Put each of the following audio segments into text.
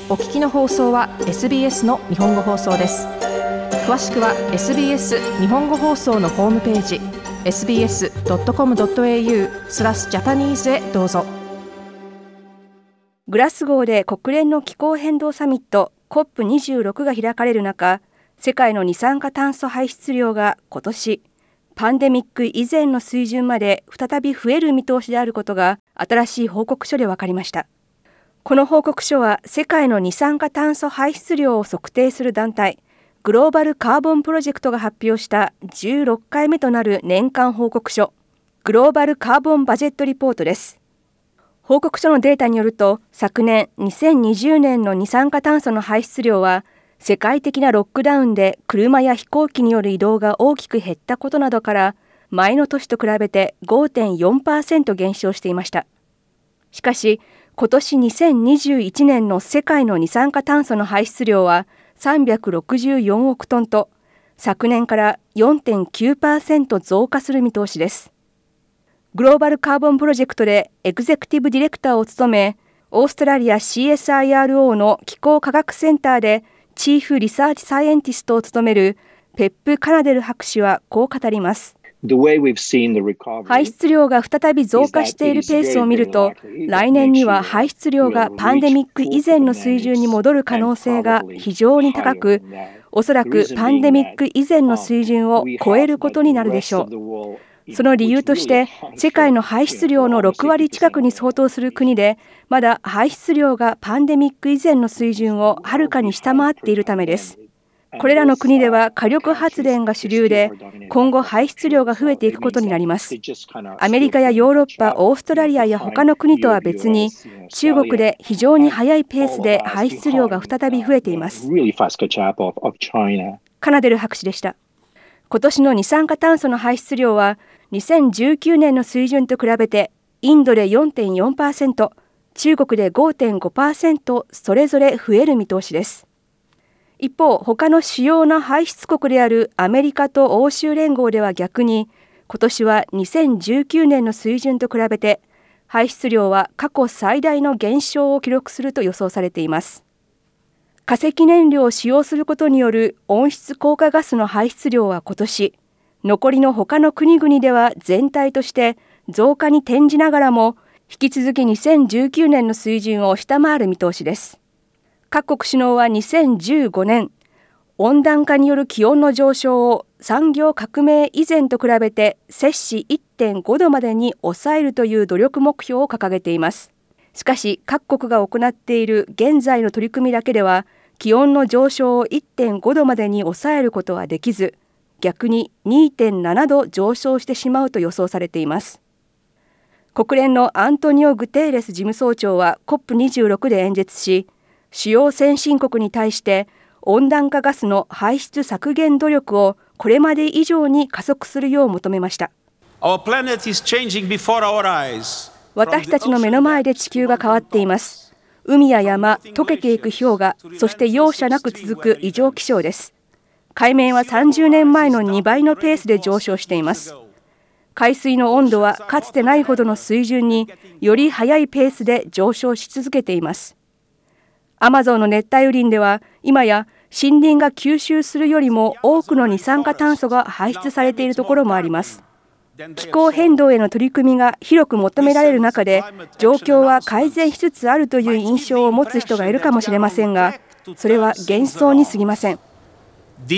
お聞きの放送は SBS の日本語放送です。詳しくは SBS 日本語放送のホームページ sbs.com.au/Japanese へどうぞ。 グラスゴーで国連の気候変動サミット COP26 が開かれる中、世界の二酸化炭素排出量が今年パンデミック以前の水準まで再び増える見通しであることが新しい報告書で分かりました。この報告書は世界の二酸化炭素排出量を測定する団体グローバルカーボンプロジェクトが発表した16回目となる年間報告書、グローバルカーボンバジェットリポートです。報告書のデータによると、昨年2020年の二酸化炭素の排出量は世界的なロックダウンで車や飛行機による移動が大きく減ったことなどから前の年と比べて 5.4% 減少していました。しかし今年2021年の世界の二酸化炭素の排出量は364億トンと昨年から 4.9% 増加する見通しです。グローバルカーボンプロジェクトでエグゼクティブディレクターを務め、オーストラリア CSIRO の気候科学センターでチーフリサーチサイエンティストを務めるペップ・カナデル博士はこう語ります。排出量が再び増加しているペースを見ると、来年には排出量がパンデミック以前の水準に戻る可能性が非常に高く、おそらくパンデミック以前の水準を超えることになるでしょう。その理由として、世界の排出量の6割近くに相当する国で、まだ排出量がパンデミック以前の水準をはるかに下回っているためです。これらの国では火力発電が主流で、今後排出量が増えていくことになります。アメリカやヨーロッパ、オーストラリアや他の国とは別に、中国で非常に速いペースで排出量が再び増えています。カナデル博士でした。今年の二酸化炭素の排出量は、2019年の水準と比べて、インドで 4.4%、中国で 5.5% それぞれ増える見通しです。一方、他の主要な排出国であるアメリカと欧州連合では逆に、今年は2019年の水準と比べて、排出量は過去最大の減少を記録すると予想されています。化石燃料を使用することによる温室効果ガスの排出量は今年、残りの他の国々では全体として増加に転じながらも、引き続き2019年の水準を下回る見通しです。各国首脳は2015年、温暖化による気温の上昇を産業革命以前と比べて摂氏 1.5 度までに抑えるという努力目標を掲げています。しかし各国が行っている現在の取り組みだけでは気温の上昇を 1.5 度までに抑えることはできず、逆に 2.7 度上昇してしまうと予想されています。国連のアントニオ・グテーレス事務総長は COP26 で演説し、主要先進国に対して温暖化ガスの排出削減努力をこれまで以上に加速するよう求めました。私たちの目の前で地球が変わっています。海や山、溶けていく氷河、そして容赦なく続く異常気象です。海面は30年前の2倍のペースで上昇しています。海水の温度はかつてないほどの水準により速いペースで上昇し続けています。アマゾンの熱帯雨林では今や森林が吸収するよりも多くの二酸化炭素が排出されているところもあります。気候変動への取り組みが広く求められる中で、状況は改善しつつあるという印象を持つ人がいるかもしれませんが、それは幻想に過ぎません。グテ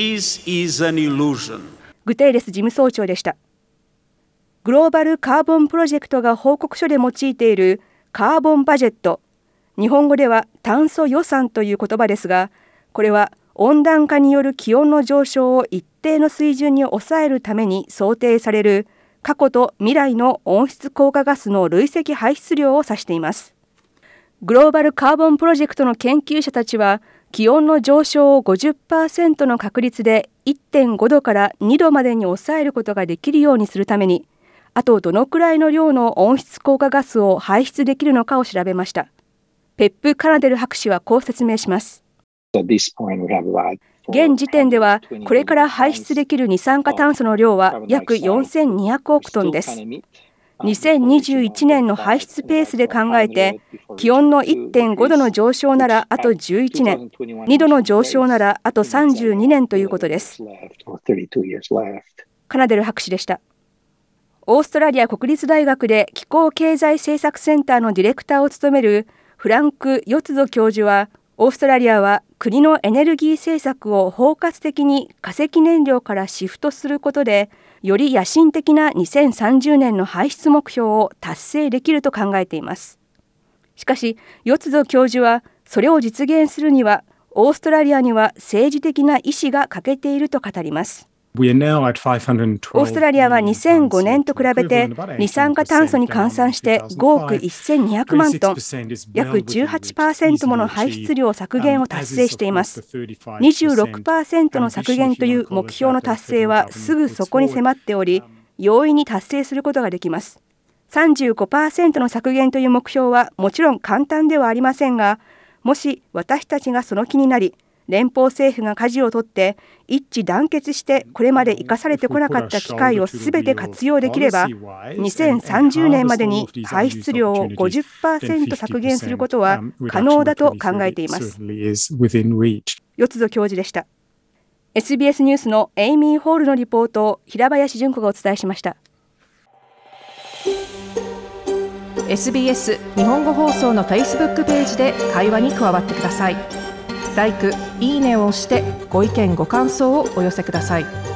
ーレス事務総長でした。グローバルカーボンプロジェクトが報告書で用いているカーボンバジェット、日本語では炭素予算という言葉ですが、これは温暖化による気温の上昇を一定の水準に抑えるために想定される過去と未来の温室効果ガスの累積排出量を指しています。グローバルカーボンプロジェクトの研究者たちは、気温の上昇を 50% の確率で 1.5 度から2度までに抑えることができるようにするために、あとどのくらいの量の温室効果ガスを排出できるのかを調べました。ペップ・カナデル博士はこう説明します。現時点ではこれから排出できる二酸化炭素の量は約4200億トンです。 2021年の排出ペースで考えて、気温の 1.5 度の上昇ならあと11年、2度の上昇ならあと32年ということです。カナデル博士でした。オーストラリア国立大学で気候経済政策センターのディレクターを務めるフランク・ヨツゾ教授は、オーストラリアは国のエネルギー政策を包括的に化石燃料からシフトすることで、より野心的な2030年の排出目標を達成できると考えています。しかし、ヨツゾ教授は、それを実現するには、オーストラリアには政治的な意思が欠けていると語ります。オーストラリアは2005年と比べて二酸化炭素に換算して5億1200万トン、約 18% もの排出量削減を達成しています。26% の削減という目標の達成はすぐそこに迫っており、容易に達成することができます。35% の削減という目標はもちろん簡単ではありませんが、もし私たちがその気になり、連邦政府が舵を取って一致団結してこれまで生かされてこなかった機会をすべて活用できれば、2030年までに排出量を 50% 削減することは可能だと考えています。ヨツゾ教授でした。 SBS ニュースのエイミー・ホールのリポートを平林純子がお伝えしました。 SBS 日本語放送の Facebook ページで会話に加わってください。LIKE、いいねを押してご意見ご感想をお寄せください。